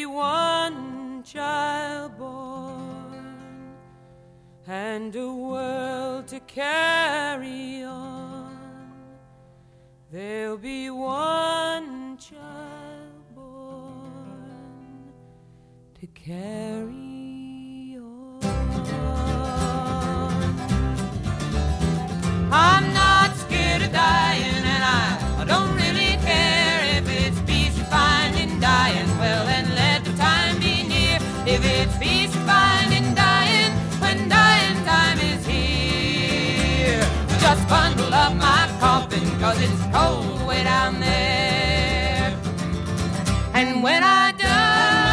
one child born and a world to carry on. There'll be one child born to carry on. I'm not scared of dying, and I don't really care if it's peace you find in dying. Well, then let the time be near. If it's peace you find in dying, when dying time is here. Just bundle up my coffin, 'cause it's cold